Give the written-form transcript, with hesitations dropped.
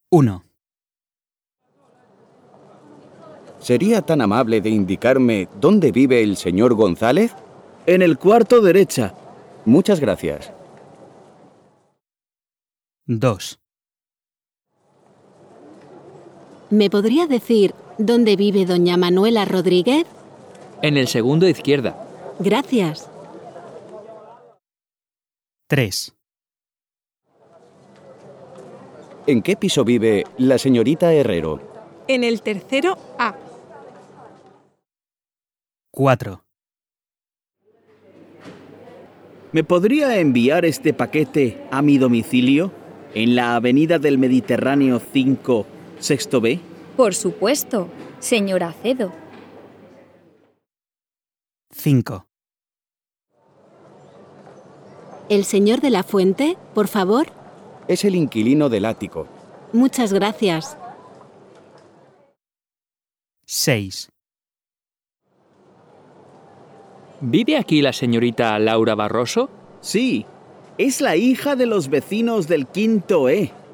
1. ¿Sería tan amable de indicarme dónde vive el señor González? En el cuarto derecha. Muchas gracias. 2. ¿Me podría decir dónde vive doña Manuela Rodríguez? En el segundo izquierda. Gracias. 3. ¿En qué piso vive la señorita Herrero? En el tercero A. 4. ¿Me podría enviar este paquete a mi domicilio? En la Avenida del Mediterráneo 5, sexto B. Por supuesto, señor Acedo. 5. ¿El señor de la Fuente, por favor? Es el inquilino del ático. Muchas gracias. 6. ¿Vive aquí la señorita Laura Barroso? Sí, es la hija de los vecinos del quinto E.